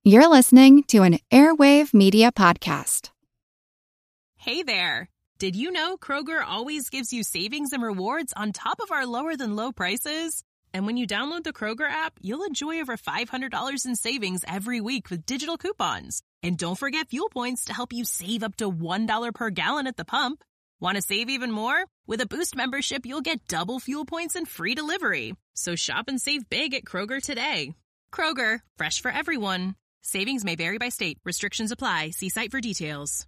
You're listening to an Airwave Media Podcast. Hey there. Did you know Kroger always gives you savings and rewards on top of our lower than low prices? And when you download the Kroger app, you'll enjoy over $500 in savings every week with digital coupons. And don't forget fuel points to help you save up to $1 per gallon at the pump. Want to save even more? With a Boost membership, you'll get double fuel points and free delivery. So shop and save big at Kroger today. Kroger, fresh for everyone. Savings may vary by state. Restrictions apply. See site for details.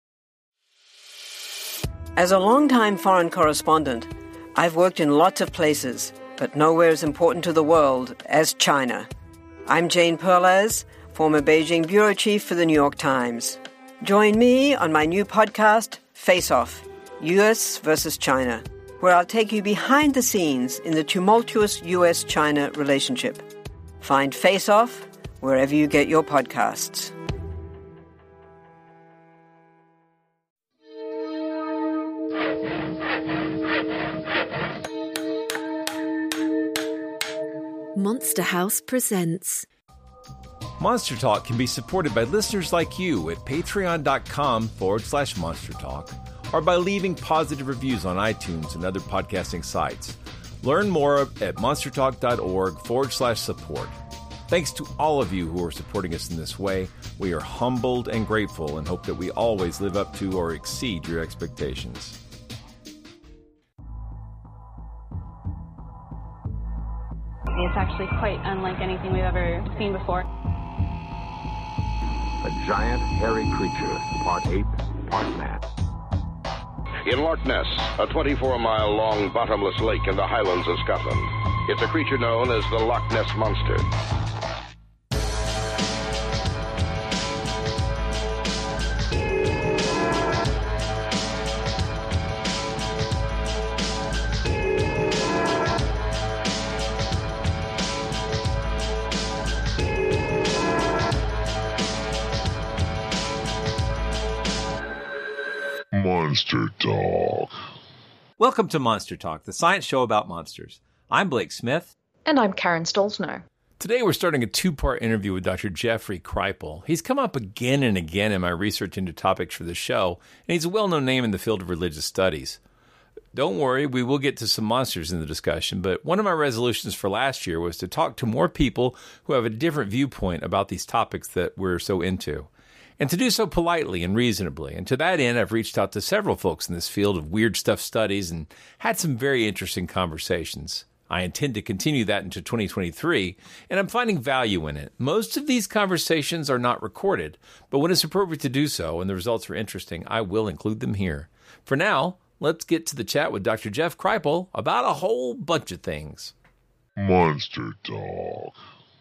As a longtime foreign correspondent, I've worked in lots of places, but nowhere as important to the world as China. I'm Jane Perlez, former Beijing bureau chief for the New York Times. Join me on my new podcast, Face Off, U.S. versus China, where I'll take you behind the scenes in the tumultuous U.S.-China relationship. Find Face Off wherever you get your podcasts. Monster House presents. Monster Talk can be supported by listeners like you at patreon.com/Monster Talk or by leaving positive reviews on iTunes and other podcasting sites. Learn more at monstertalk.org/support. Thanks to all of you who are supporting us in this way. We are humbled and grateful and hope that we always live up to or exceed your expectations. It's actually quite unlike anything we've ever seen before. A giant, hairy creature, part ape, part man. In Loch Ness, a 24-mile-long bottomless lake in the Highlands of Scotland. It's a creature known as the Loch Ness Monster. Monster Talk. Welcome to Monster Talk, the science show about monsters. I'm Blake Smith. And I'm Karen Stolzno. Today we're starting a two-part interview with Dr. Jeffrey Kripal. He's come up again and again in my research into topics for the show, and he's a well-known name in the field of religious studies. Don't worry, we will get to some monsters in the discussion, but one of my resolutions for last year was to talk to more people who have a different viewpoint about these topics that we're so into. And to do so politely and reasonably. And to that end, I've reached out to several folks in this field of weird stuff studies and had some very interesting conversations. I intend to continue that into 2023, and I'm finding value in it. Most of these conversations are not recorded, but when it's appropriate to do so and the results are interesting, I will include them here. For now, let's get to the chat with Dr. Jeff Kripal about a whole bunch of things. Monster Talk.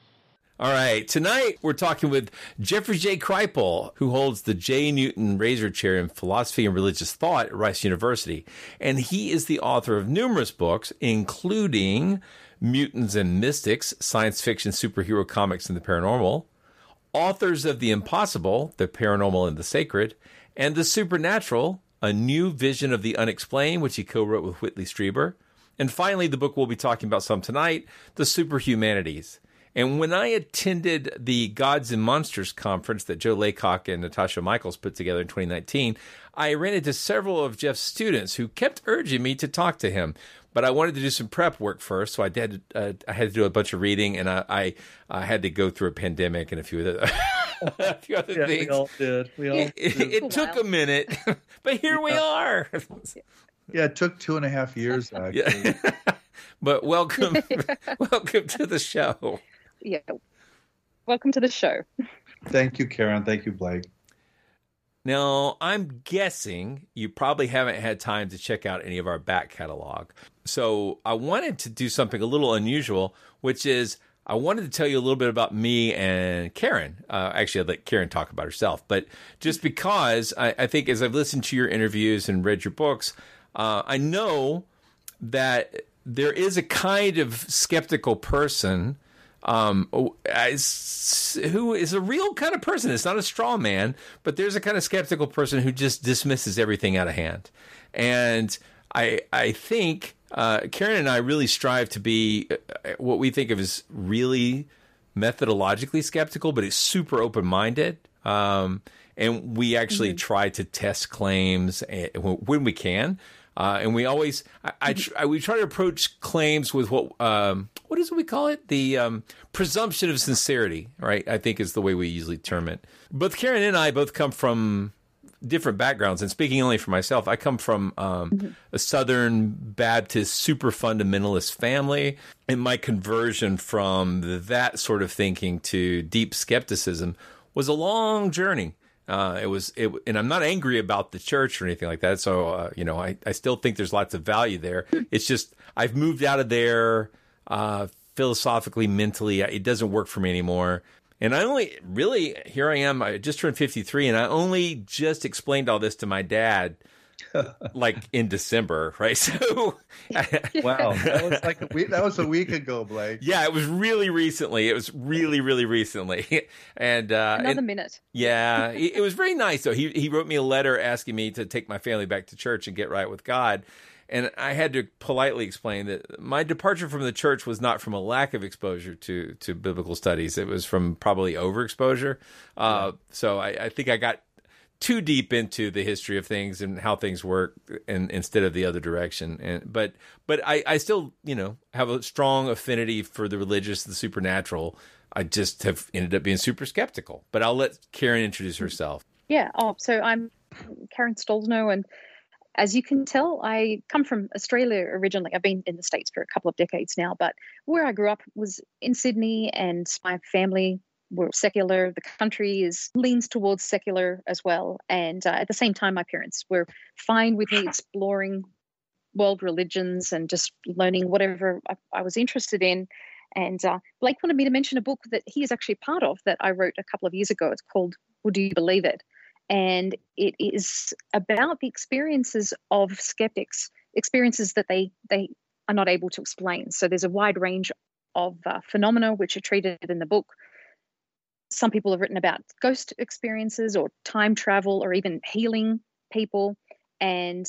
All right, tonight we're talking with Jeffrey J. Kripal, who holds the J. Newton Razor Chair in Philosophy and Religious Thought at Rice University. And he is the author of numerous books, including Mutants and Mystics, Science Fiction, Superhero Comics, and the Paranormal, Authors of the Impossible, The Paranormal and the Sacred, and The Supernatural, A New Vision of the Unexplained, which he co-wrote with Whitley Strieber. And finally, the book we'll be talking about some tonight, The Superhumanities. And when I attended the Gods and Monsters conference that Joe Laycock and Natasha Michaels put together in 2019, I ran into several of Jeff's students who kept urging me to talk to him. But I wanted to do some prep work first, so I had to do a bunch of reading, and I had to go through a pandemic and a few other things. We all did. It took a minute, but here we are. Yeah, it took 2.5 years, actually. Yeah. But welcome to the show. Yeah. Welcome to the show. Thank you, Karen. Thank you, Blake. Now, I'm guessing you probably haven't had time to check out any of our back catalog. So I wanted to do something a little unusual, which is I wanted to tell you a little bit about me and Karen. Actually, I'd let Karen talk about herself. But just because I think as I've listened to your interviews and read your books, I know that there is a kind of skeptical person who is a real kind of person. It's not a straw man, but there's a kind of skeptical person who just dismisses everything out of hand. And I think Karen and I really strive to be what we think of as really methodologically skeptical, but he's super open-minded. And we actually try to test claims when we can. And we always, we try to approach claims with what is it we call it? The presumption of sincerity, right? I think is the way we usually term it. Both Karen and I both come from different backgrounds. And speaking only for myself, I come from a Southern Baptist super fundamentalist family. And my conversion from that sort of thinking to deep skepticism was a long journey. And I'm not angry about the church or anything like that. So, I still think there's lots of value there. It's just, I've moved out of there, philosophically, mentally. It doesn't work for me anymore. And here I am, I just turned 53, and I only just explained all this to my dad, like in December, right? So, wow, that was a week ago, Blake. Yeah, it was really recently. It was really, really recently. And another minute. Yeah, it was very nice though. He wrote me a letter asking me to take my family back to church and get right with God. And I had to politely explain that my departure from the church was not from a lack of exposure to biblical studies. It was from probably overexposure. So I think I got too deep into the history of things and how things work, and instead of the other direction. But I still, have a strong affinity for the religious, the supernatural. I just have ended up being super skeptical. But I'll let Karen introduce herself. Yeah. So I'm Karen Stolzno, and as you can tell, I come from Australia originally. I've been in the States for a couple of decades now, but where I grew up was in Sydney, and my family were secular. The country leans towards secular as well. And at the same time, my parents were fine with me exploring world religions and just learning whatever I was interested in. And Blake wanted me to mention a book that he is actually part of that I wrote a couple of years ago. It's called Would You Believe It? And it is about the experiences of skeptics, experiences that they are not able to explain. So there's a wide range of phenomena which are treated in the book. Some people have written about ghost experiences or time travel or even healing people, and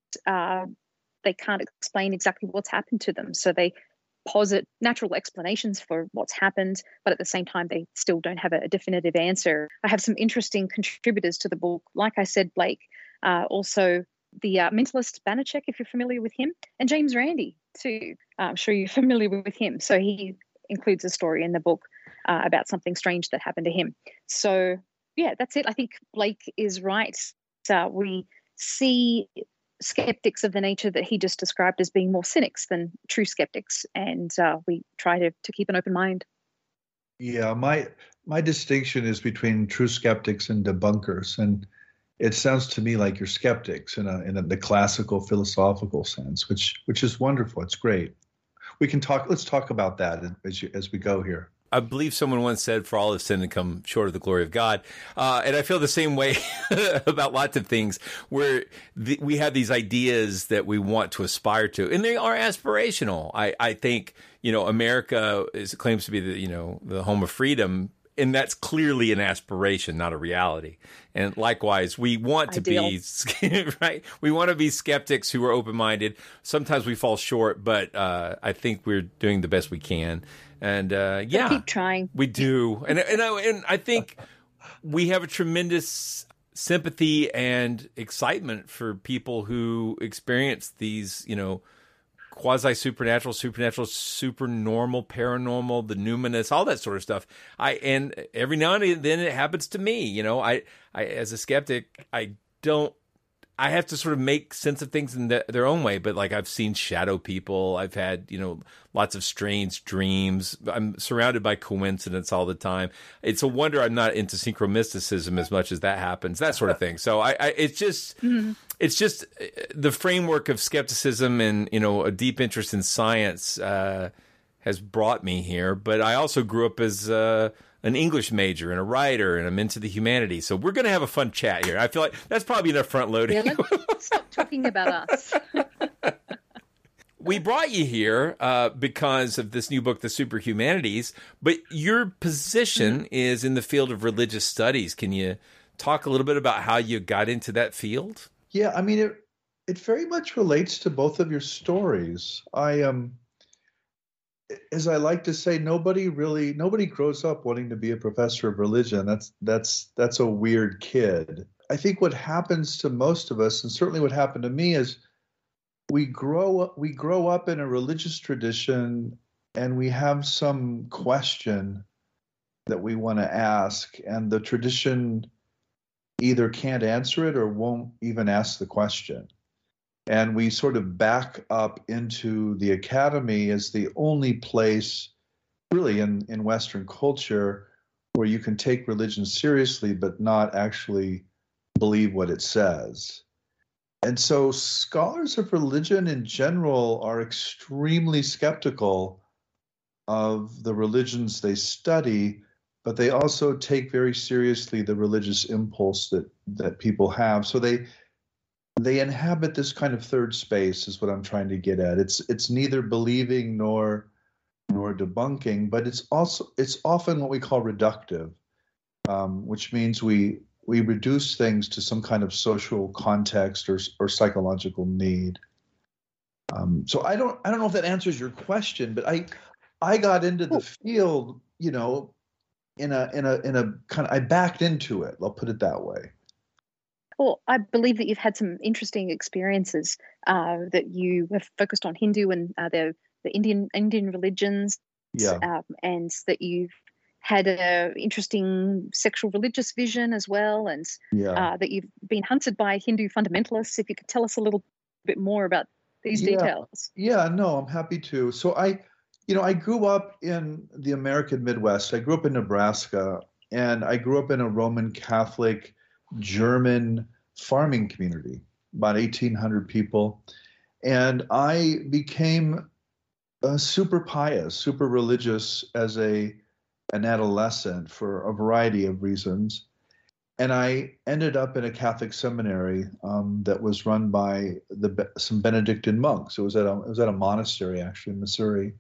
they can't explain exactly what's happened to them. So they posit natural explanations for what's happened, but at the same time, they still don't have a definitive answer. I have some interesting contributors to the book. Like I said, Blake, also the mentalist Banachek, if you're familiar with him, and James Randi, too. I'm sure you're familiar with him. So he includes a story in the book about something strange that happened to him. So, yeah, that's it. I think Blake is right. We see skeptics of the nature that he just described as being more cynics than true skeptics, and we try to keep an open mind. Yeah, my distinction is between true skeptics and debunkers, and it sounds to me like you're skeptics in the classical philosophical sense, which is wonderful. It's great. We can talk. Let's talk about that as we go here. I believe someone once said, "For all have sinned and come short of the glory of God," and I feel the same way about lots of things. Where we have these ideas that we want to aspire to, and they are aspirational. I think America claims to be the home of freedom, and that's clearly an aspiration, not a reality. And likewise, we want to be right. We want to be skeptics who are open-minded. Sometimes we fall short, but I think we're doing the best we can. And yeah, keep trying. We do, and I think we have a tremendous sympathy and excitement for people who experience these, quasi-supernatural, supernormal, paranormal, the numinous, all that sort of stuff. And every now and then it happens to me. I as a skeptic, I have to sort of make sense of things in their own way. But like, I've seen shadow people. I've had, lots of strange dreams. I'm surrounded by coincidence all the time. It's a wonder I'm not into synchromysticism as much as that happens, that sort of thing. So it's just the framework of skepticism and, a deep interest in science has brought me here. But I also grew up as an English major and a writer, and I'm into the humanities. So we're going to have a fun chat here. I feel like that's probably enough front loading. Yeah, let's stop talking about us. We brought you here because of this new book, The Superhumanities, but your position is in the field of religious studies. Can you talk a little bit about how you got into that field? Yeah, I mean, it very much relates to both of your stories. as I like to say, nobody grows up wanting to be a professor of religion. That's a weird kid. I think what happens to most of us, and certainly what happened to me, is we grow up in a religious tradition, and we have some question that we want to ask, and the tradition either can't answer it or won't even ask the question. And we sort of back up into the academy as the only place really in Western culture where you can take religion seriously but not actually believe what it says. And so scholars of religion in general are extremely skeptical of the religions they study, but they also take very seriously the religious impulse that people have. So they inhabit this kind of third space, is what I'm trying to get at. It's neither believing nor debunking, but it's often what we call reductive, which means we reduce things to some kind of social context or psychological need. So I don't know if that answers your question, but I got into the field, in a kind of, I backed into it. I'll put it that way. Well, I believe that you've had some interesting experiences, that you have focused on Hindu and the Indian religions, and that you've had an interesting sexual religious vision as well, and that you've been hunted by Hindu fundamentalists. If you could tell us a little bit more about these details. Yeah, no, I'm happy to. So I grew up in the American Midwest. I grew up in Nebraska, and I grew up in a Roman Catholic German farming community, about 1,800 people. And I became super pious, super religious as an adolescent for a variety of reasons. And I ended up in a Catholic seminary that was run by some Benedictine monks. It was at a monastery, actually, in Missouri.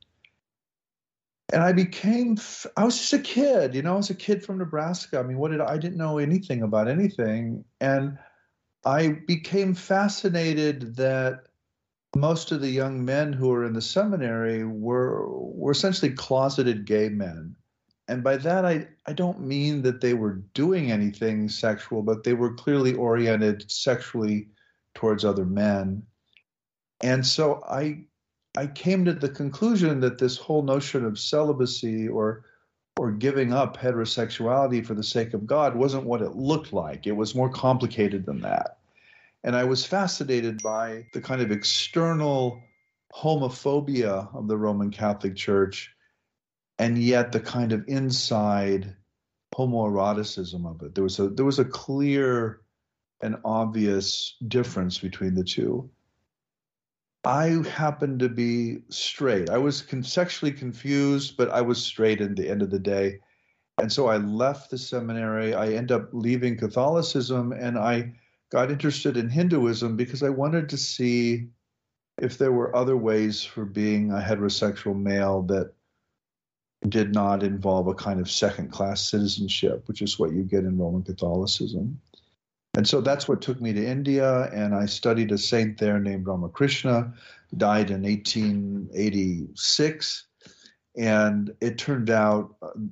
And I was just a kid, I was a kid from Nebraska. I mean, I didn't know anything about anything. And I became fascinated that most of the young men who were in the seminary were essentially closeted gay men. And by that, I don't mean that they were doing anything sexual, but they were clearly oriented sexually towards other men. And so I came to the conclusion that this whole notion of celibacy or giving up heterosexuality for the sake of God wasn't what it looked like. It was more complicated than that. And I was fascinated by the kind of external homophobia of the Roman Catholic Church, and yet the kind of inside homoeroticism of it. There was a clear and obvious difference between the two. I happened to be straight. I was sexually confused, but I was straight at the end of the day. And so I left the seminary. I ended up leaving Catholicism, and I got interested in Hinduism because I wanted to see if there were other ways for being a heterosexual male that did not involve a kind of second-class citizenship, which is what you get in Roman Catholicism. And so that's what took me to India, and I studied a saint there named Ramakrishna, who died in 1886. And it turned out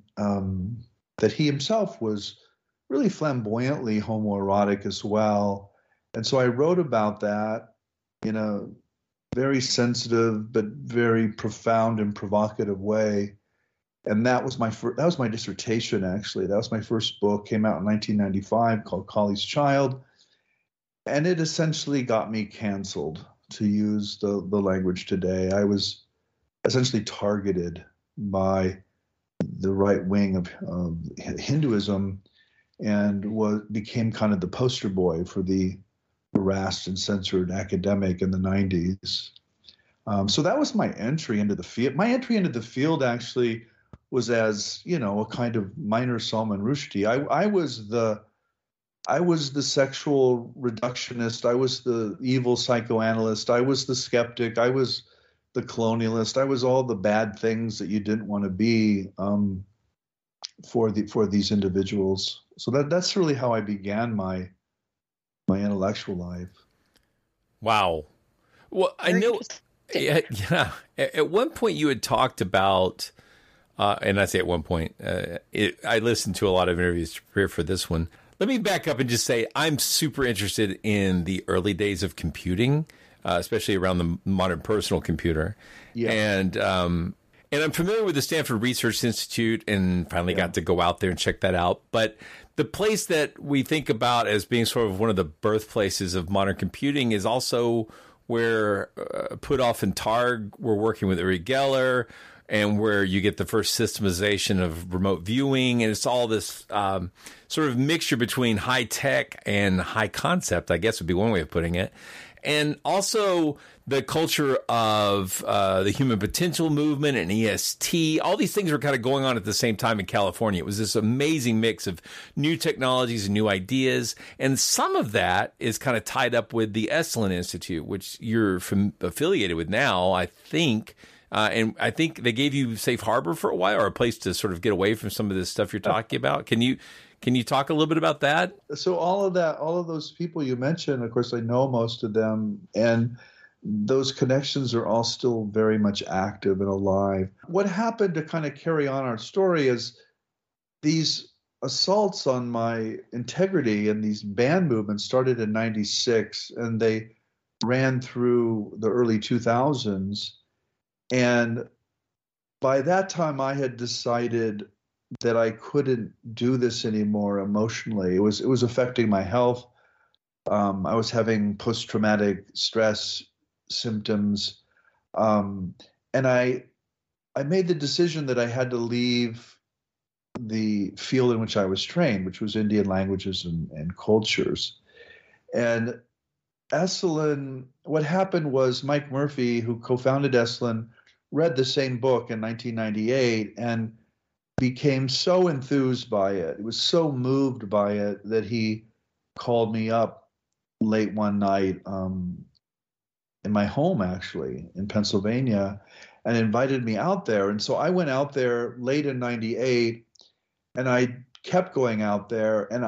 that he himself was really flamboyantly homoerotic as well. And so I wrote about that in a very sensitive but very profound and provocative way. And that was my dissertation, actually. That was my first book, came out in 1995, called Kali's Child. And it essentially got me canceled, to use the language today. I was essentially targeted by the right wing of Hinduism, and became kind of the poster boy for the harassed and censored academic in the 90s. So that was my entry into the field. My entry into the field actually was as, a kind of minor Salman Rushdie. I was the sexual reductionist. I was the evil psychoanalyst. I was the skeptic. I was the colonialist. I was all the bad things that you didn't want to be for these individuals. So that's really how I began my intellectual life. Wow. Well, I know skeptic. Yeah. At one point, you had talked about, and I say at one point, I listened to a lot of interviews to prepare for this one. Let me back up and just say I'm super interested in the early days of computing, especially around the modern personal computer. Yeah. And I'm familiar with the Stanford Research Institute and finally got to go out there and check that out. But the place that we think about as being sort of one of the birthplaces of modern computing is also where Puthoff and Targ were working with Uri Geller, and where you get the first systemization of remote viewing. And it's all this sort of mixture between high tech and high concept, I guess would be one way of putting it. And also the culture of the human potential movement and EST. All these things were kind of going on at the same time in California. It was this amazing mix of new technologies and new ideas. And some of that is kind of tied up with the Esalen Institute, which you're affiliated with now, I think. And I think they gave you Safe Harbor for a while, or a place to sort of get away from some of this stuff you're talking about. Can you talk a little bit about that? So all of those people you mentioned, of course, I know most of them, and those connections are all still very much active and alive. What happened to kind of carry on our story is these assaults on my integrity and these ban movements started in '96, and they ran through the early 2000s. And by that time, I had decided that I couldn't do this anymore emotionally. It was affecting my health. I was having post-traumatic stress symptoms. And I made the decision that I had to leave the field in which I was trained, which was Indian languages and cultures. And Esalen, what happened was Mike Murphy, who co-founded Esalen, read the same book in 1998 and became so enthused by it. He was so moved by it that he called me up late one night in my home, actually, in Pennsylvania, and invited me out there. And so I went out there late in '98, and I kept going out there, and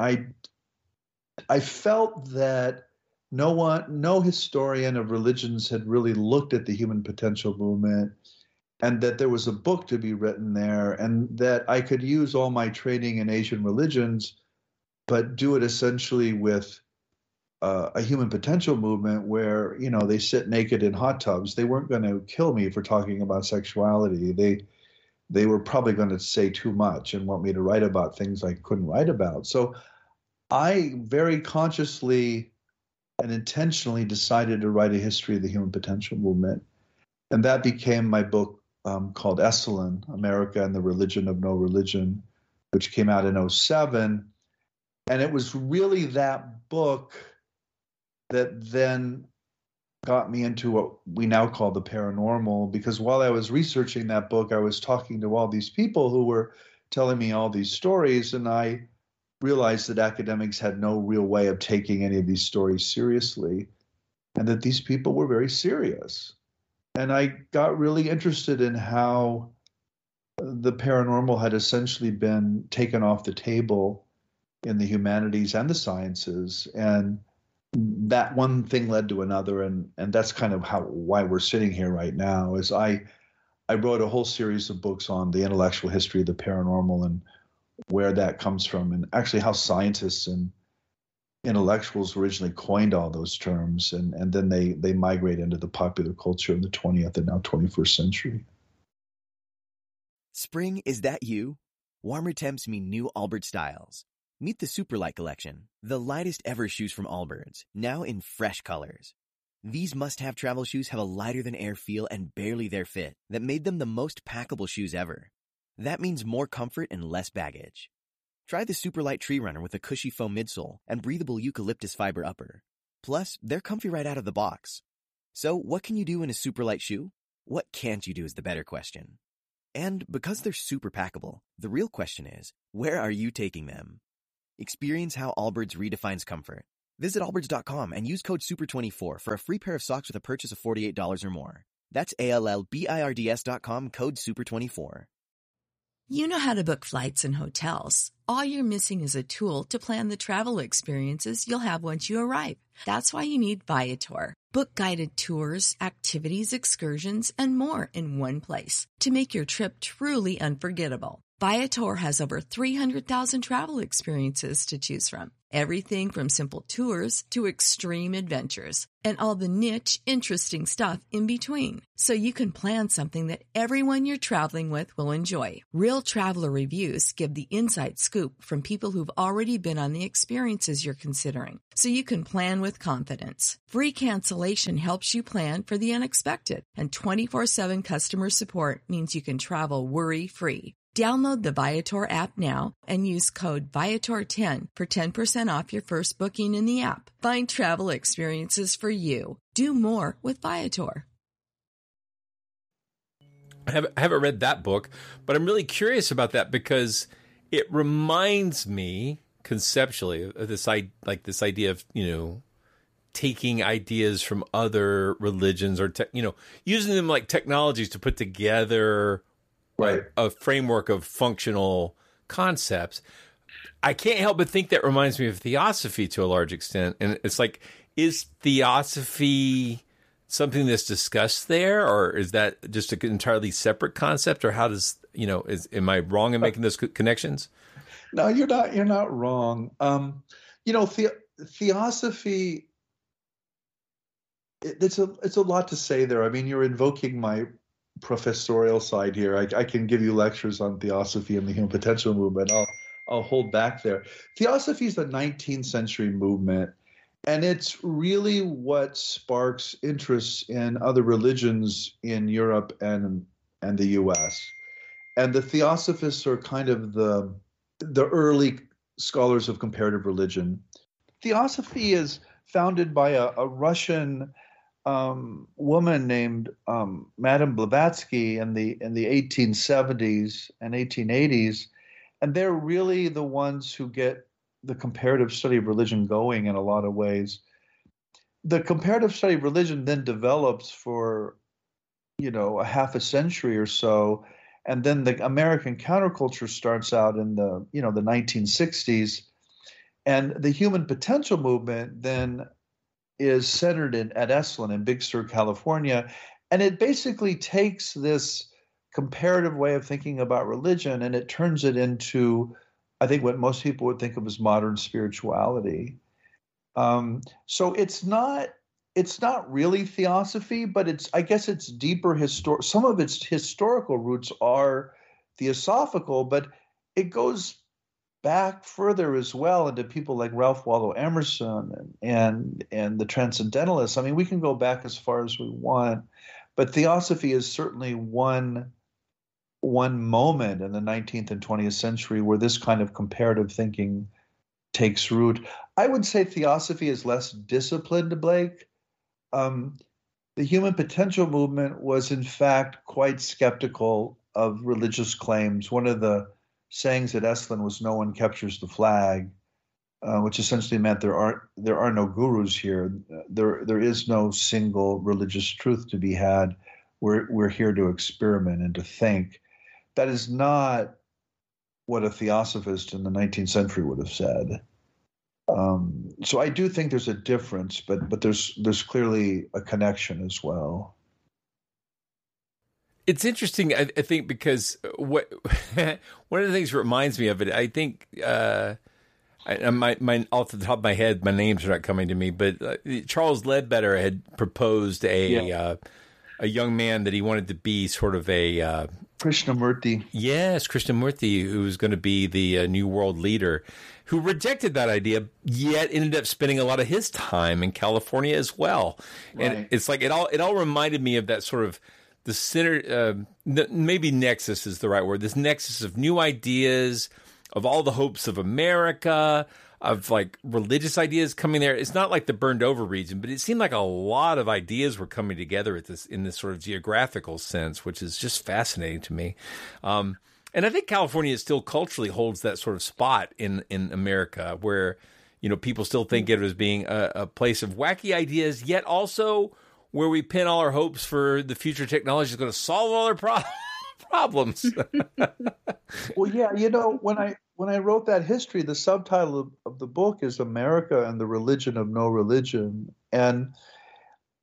I felt that no historian of religions had really looked at the human potential movement, and that there was a book to be written there, and that I could use all my training in Asian religions, but do it essentially with a human potential movement where, they sit naked in hot tubs. They weren't going to kill me for talking about sexuality. They were probably going to say too much and want me to write about things I couldn't write about. So I very consciously and intentionally decided to write a history of the human potential movement. And that became my book called Esalen, America and the Religion of No Religion, which came out in '07. And it was really that book that then got me into what we now call the paranormal, because while I was researching that book, I was talking to all these people who were telling me all these stories, and I realized that academics had no real way of taking any of these stories seriously, and that these people were very serious. And I got really interested in how the paranormal had essentially been taken off the table in the humanities and the sciences. And that one thing led to another. And that's kind of why we're sitting here right now, is I wrote a whole series of books on the intellectual history of the paranormal and where that comes from, and actually how scientists and intellectuals originally coined all those terms, and then they migrate into the popular culture of the 20th and now 21st century. Spring, is that you? Warmer temps mean new Allbirds styles. Meet the Superlight Collection, the lightest ever shoes from Allbirds, now in fresh colors. These must-have travel shoes have a lighter-than-air feel and barely their fit that made them the most packable shoes ever. That means more comfort and less baggage. Try the Superlight Tree Runner with a cushy foam midsole and breathable eucalyptus fiber upper. Plus, they're comfy right out of the box. So, what can you do in a Superlight shoe? What can't you do is the better question. And because they're super packable, the real question is, where are you taking them? Experience how Allbirds redefines comfort. Visit allbirds.com and use code SUPER24 for a free pair of socks with a purchase of $48 or more. That's ALLBIRDS.com, code SUPER24. You know how to book flights and hotels. All you're missing is a tool to plan the travel experiences you'll have once you arrive. That's why you need Viator. Book guided tours, activities, excursions, and more in one place to make your trip truly unforgettable. Viator has over 300,000 travel experiences to choose from. Everything from simple tours to extreme adventures and all the niche, interesting stuff in between. So you can plan something that everyone you're traveling with will enjoy. Real traveler reviews give the inside scoop from people who've already been on the experiences you're considering. So you can plan with confidence. Free cancellation helps you plan for the unexpected. And 24/7 customer support means you can travel worry-free. Download the Viator app now and use code Viator10 for 10% off your first booking in the app. Find travel experiences for you. Do more with Viator. I haven't read that book, but I'm really curious about that because it reminds me conceptually of this idea of, taking ideas from other religions or, using them like technologies to put together a framework of functional concepts. I can't help but think that reminds me of theosophy to a large extent. And it's like, is theosophy something that's discussed there, or is that just an entirely separate concept? Or how does, am I wrong in making those connections? No, you're not wrong. Theosophy, it's a lot to say there. I mean, you're invoking my professorial side here. I can give you lectures on theosophy and the human potential movement. I'll hold back there. Theosophy is a 19th century movement, and it's really what sparks interest in other religions in Europe and the U.S. And the theosophists are kind of the early scholars of comparative religion. Theosophy is founded by a Russian woman named Madame Blavatsky in the 1870s and 1880s, and they're really the ones who get the comparative study of religion going in a lot of ways. The comparative study of religion then develops for, a half a century or so, and then the American counterculture starts out in the 1960s, and the human potential movement then is centered at Esalen in Big Sur, California. And it basically takes this comparative way of thinking about religion and it turns it into, I think, what most people would think of as modern spirituality. So it's not really theosophy, but I guess it's deeper some of its historical roots are theosophical, but it goes back further as well into people like Ralph Waldo Emerson and the Transcendentalists. I mean, we can go back as far as we want, but theosophy is certainly one moment in the 19th and 20th century where this kind of comparative thinking takes root. I would say theosophy is less disciplined, Blake. The human potential movement was in fact quite skeptical of religious claims. One of the sayings at Esalen was "No one captures the flag," which essentially meant there are no gurus here. There is no single religious truth to be had. We're here to experiment and to think. That is not what a theosophist in the 19th century would have said. So I do think there's a difference, but there's clearly a connection as well. It's interesting, I think, because one of the things that reminds me of it, I think, my off the top of my head, my names are not coming to me, but Charles Ledbetter had proposed a young man that he wanted to be sort of a Krishnamurti. Yes, Krishnamurti, who was going to be the new world leader, who rejected that idea, yet ended up spending a lot of his time in California as well. Right. And it's like it all reminded me of that sort of the center, maybe nexus is the right word, this nexus of new ideas, of all the hopes of America, of like religious ideas coming there. It's not like the burned over region, but it seemed like a lot of ideas were coming together in this sort of geographical sense, which is just fascinating to me. And I think California still culturally holds that sort of spot in America where, people still think of it as being a place of wacky ideas, yet also where we pin all our hopes for the future technology is going to solve all our problems. Well, yeah, when I wrote that history, the subtitle of the book is America and the Religion of No Religion. And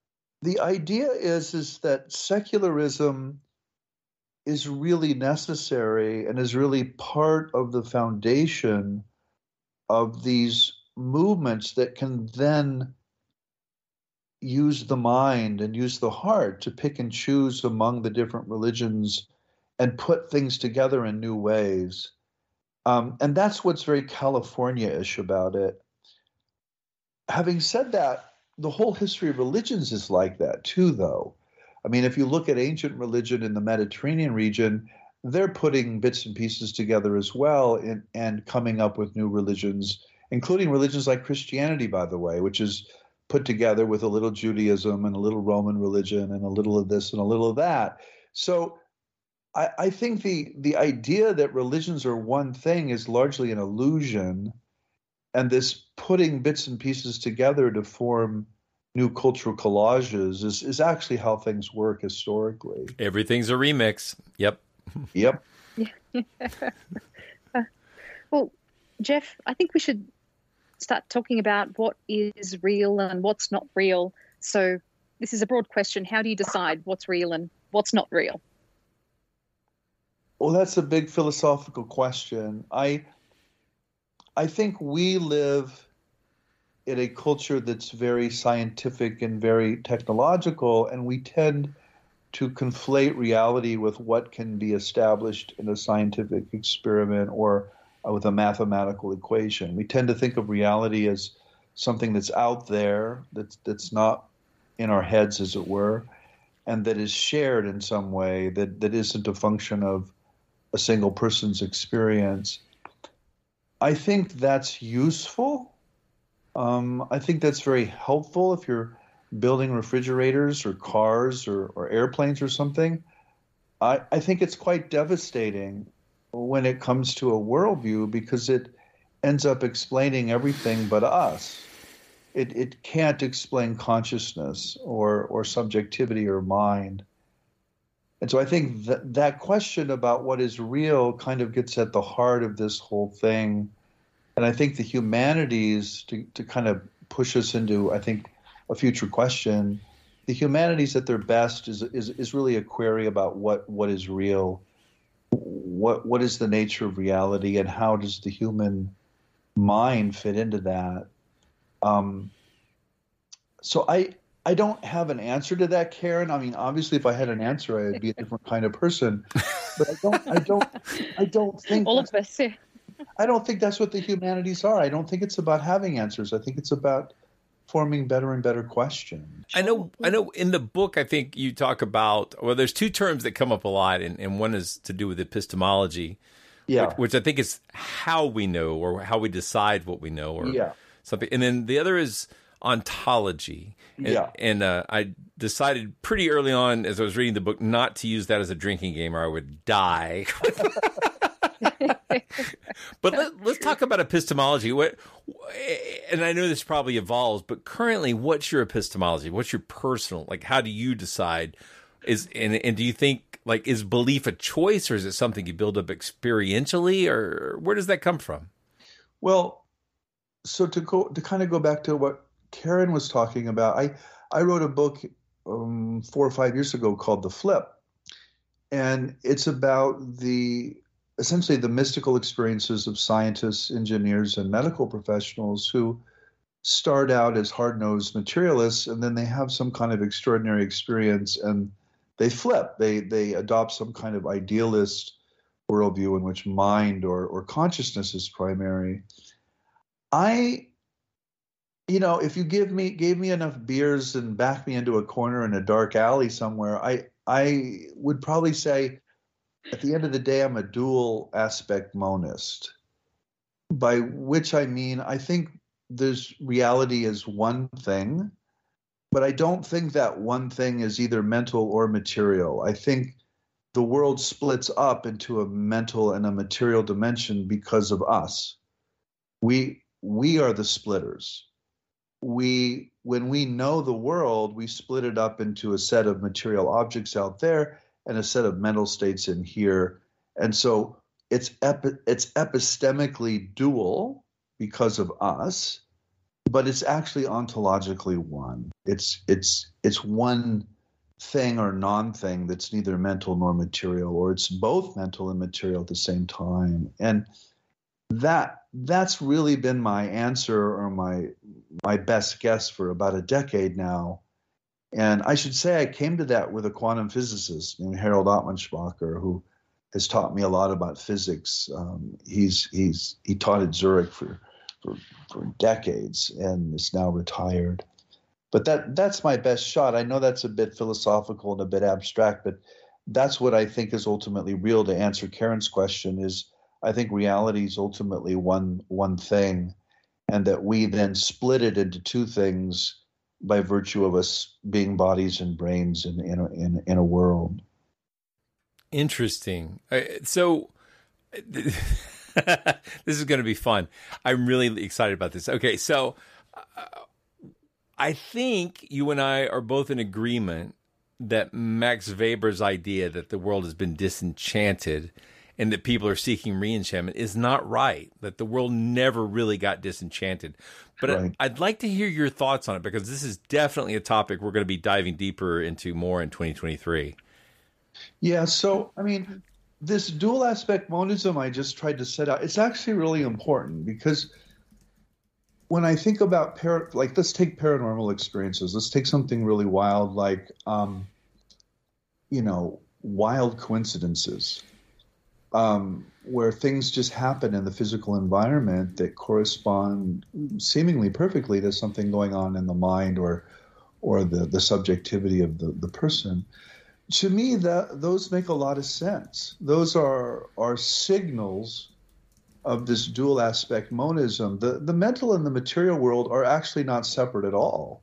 The idea is that secularism is really necessary and is really part of the foundation of these movements that can then use the mind and use the heart to pick and choose among the different religions and put things together in new ways. And that's what's very California-ish about it. Having said that, the whole history of religions is like that too, though. I mean, if you look at ancient religion in the Mediterranean region, they're putting bits and pieces together as well and coming up with new religions, including religions like Christianity, by the way, which is put together with a little Judaism and a little Roman religion and a little of this and a little of that. So I think the idea that religions are one thing is largely an illusion. And this putting bits and pieces together to form new cultural collages is actually how things work historically. Everything's a remix. Yep. Yep. Well, Jeff, I think we should start talking about what is real and what's not real. So this is a broad question. How do you decide what's real and what's not real? Well, that's a big philosophical question. I think we live in a culture that's very scientific and very technological, and we tend to conflate reality with what can be established in a scientific experiment or with a mathematical equation. We tend to think of reality as something that's out there, that's not in our heads, as it were, and that is shared in some way, that isn't a function of a single person's experience. I think that's useful. I think that's very helpful if you're building refrigerators or cars or airplanes or something. I think it's quite devastating when it comes to a worldview because it ends up explaining everything but us. It can't explain consciousness or subjectivity or mind. And so I think that question about what is real kind of gets at the heart of this whole thing. And I think the humanities, to kind of push us into, I think, a future question, the humanities at their best is really a query about what is real, what is the nature of reality, and how does the human mind fit into that. So I don't have an answer to that, Karen. I mean, obviously, if I had an answer, I'd be a different kind of person. But I don't think all of us. Yeah. I don't think that's what the humanities are. I don't think it's about having answers. I think it's about forming better and better questions. I know. In the book, I think you talk about, well, there's two terms that come up a lot, and one is to do with epistemology, which I think is how we know or how we decide what we know or something. And then the other is ontology. And I decided pretty early on as I was reading the book not to use that as a drinking game or I would die. But let's talk about epistemology. And I know this probably evolves, but currently, what's your epistemology? What's your personal, like, how do you decide? And do you think, like, is belief a choice or is it something you build up experientially or where does that come from? Well, so to kind of go back to what Karen was talking about, I wrote a book 4 or 5 years ago called The Flip. And it's about essentially the mystical experiences of scientists, engineers, and medical professionals who start out as hard-nosed materialists, and then they have some kind of extraordinary experience, and they flip. They adopt some kind of idealist worldview in which mind or consciousness is primary. If you gave me enough beers and back me into a corner in a dark alley somewhere, I would probably say, at the end of the day, I'm a dual aspect monist, by which I mean I think there's reality is one thing, but I don't think that one thing is either mental or material. I think the world splits up into a mental and a material dimension because of us. We are the splitters. When we know the world, we split it up into a set of material objects out there and a set of mental states in here. And so it's epistemically dual because of us, but it's actually ontologically one. It's one thing or non-thing that's neither mental nor material, or it's both mental and material at the same time. And that's really been my answer, or my best guess, for about a decade now. And I should say I came to that with a quantum physicist named Harold Ottmanspacher, who has taught me a lot about physics. He taught at Zurich for decades and is now retired. But that's my best shot. I know that's a bit philosophical and a bit abstract, but that's what I think is ultimately real. To answer Karen's question, is I think reality is ultimately one thing, and that we then split it into two things by virtue of us being bodies and brains in a world. Interesting. So this is going to be fun. I'm really excited about this. Okay, so I think you and I are both in agreement that Max Weber's idea that the world has been disenchanted and that people are seeking re-enchantment is not right, that the world never really got disenchanted. But right. I'd like to hear your thoughts on it, because this is definitely a topic we're going to be diving deeper into more in 2023. Yeah, so, I mean, this dual aspect monism I just tried to set out, it's actually really important, because when I think about, let's take paranormal experiences. Let's take something really wild, like, wild coincidences, where things just happen in the physical environment that correspond seemingly perfectly to something going on in the mind or the subjectivity of the person. To me, those make a lot of sense. Those are signals of this dual aspect monism. The mental and the material world are actually not separate at all.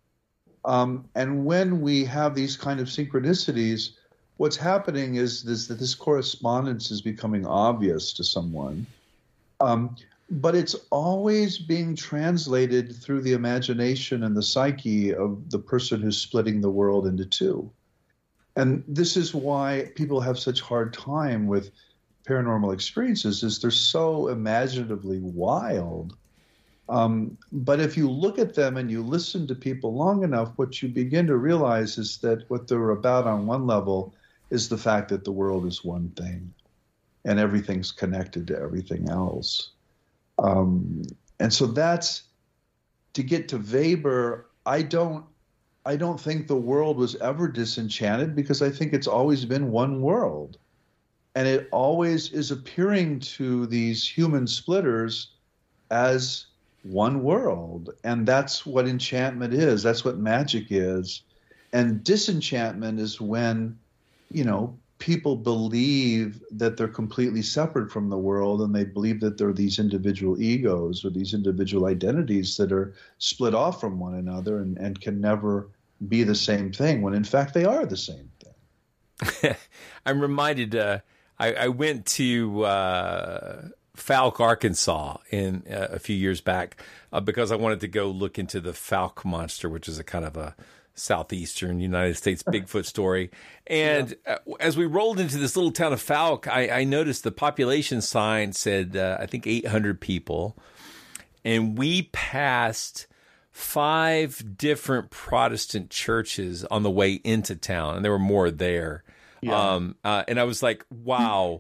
And when we have these kind of synchronicities, what's happening is that this correspondence is becoming obvious to someone. But it's always being translated through the imagination and the psyche of the person who's splitting the world into two. And this is why people have such hard time with paranormal experiences, is they're so imaginatively wild. But if you look at them and you listen to people long enough, what you begin to realize is that what they're about on one level is the fact that the world is one thing and everything's connected to everything else. And so that's, to get to Weber, I don't think the world was ever disenchanted, because I think it's always been one world. And it always is appearing to these human splitters as one world. And that's what enchantment is. That's what magic is. And disenchantment is when, people believe that they're completely separate from the world, and they believe that they're these individual egos or these individual identities that are split off from one another and can never be the same thing, when in fact they are the same thing. I'm reminded, I went to Fouke, Arkansas in a few years back because I wanted to go look into the Fouke monster, which is a kind of a southeastern United States Bigfoot story. And as we rolled into this little town of Fouke, I noticed the population sign said, I think 800 people. And we passed 5 different Protestant churches on the way into town, and there were more there. Yeah. And I was like, wow,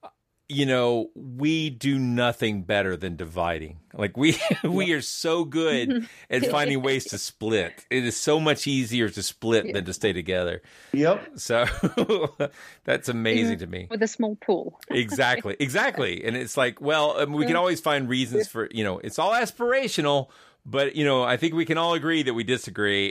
we do nothing better than dividing. Like we are so good at finding ways to split. It is so much easier to split than to stay together. Yep. So that's amazing to me. With a small pool. Exactly. And it's like, well, we can always find reasons for, it's all aspirational, but, I think we can all agree that we disagree.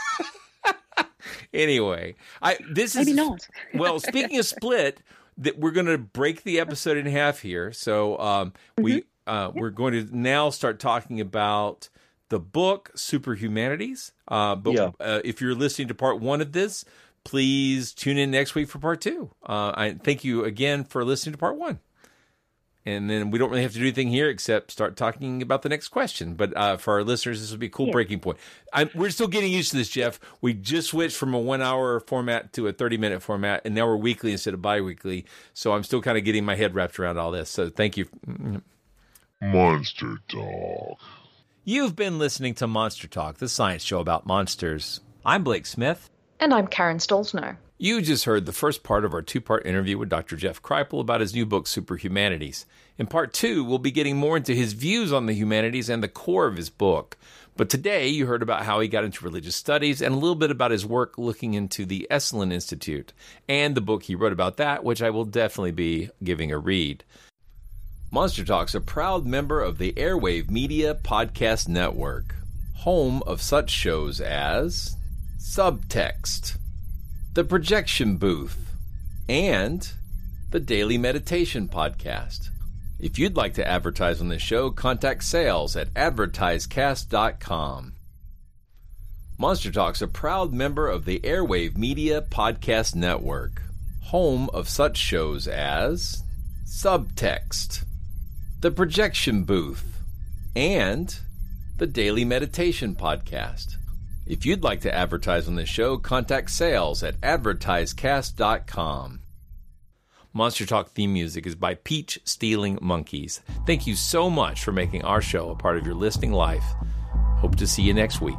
Anyway, maybe not. Well, speaking of split, that we're going to break the episode in half here. So we're going to now start talking about the book Superhumanities. If you're listening to part 1 of this, please tune in next week for part 2. I thank you again for listening to part 1. And then we don't really have to do anything here except start talking about the next question. But for our listeners, this will be a cool breaking point. We're still getting used to this, Jeff. We just switched from a 1-hour format to a 30-minute format, and now we're weekly instead of bi-weekly. So I'm still kind of getting my head wrapped around all this. So thank you. Monster Dog. You've been listening to Monster Talk, the science show about monsters. I'm Blake Smith. And I'm Karen Stolzno. You just heard the first part of our two-part interview with Dr. Jeff Kripal about his new book, Superhumanities. In part 2, we'll be getting more into his views on the humanities and the core of his book. But today, you heard about how he got into religious studies and a little bit about his work looking into the Esalen Institute and the book he wrote about that, which I will definitely be giving a read. Monster Talk's a proud member of the Airwave Media Podcast Network, home of such shows as Subtext, The Projection Booth, and the Daily Meditation Podcast. If you'd like to advertise on this show, contact sales at advertisecast.com. Monster Talk's a proud member of the Airwave Media Podcast Network, home of such shows as Subtext, The Projection Booth, and the Daily Meditation Podcast. If you'd like to advertise on this show, contact sales at advertisecast.com. Monster Talk theme music is by Peach Stealing Monkeys. Thank you so much for making our show a part of your listening life. Hope to see you next week.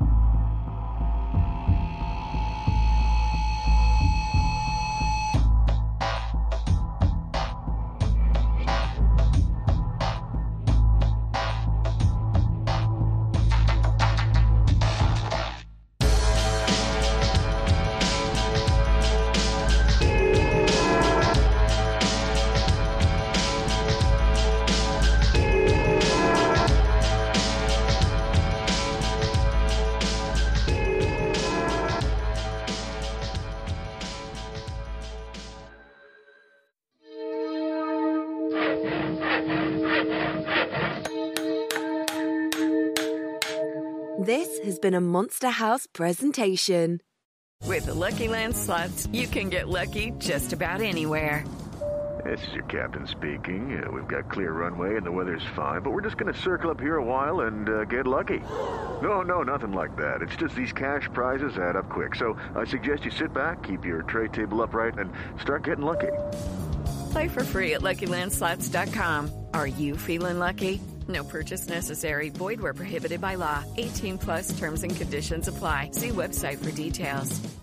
This has been a Monster House presentation. With the Lucky Land Slots, you can get lucky just about anywhere. This is your captain speaking. We've got clear runway and the weather's fine, but we're just going to circle up here a while and get lucky. No, nothing like that. It's just these cash prizes add up quick. So I suggest you sit back, keep your tray table upright, and start getting lucky. Play for free at LuckyLandSlots.com. Are you feeling lucky? No purchase necessary. Void where prohibited by law. 18+ terms and conditions apply. See website for details.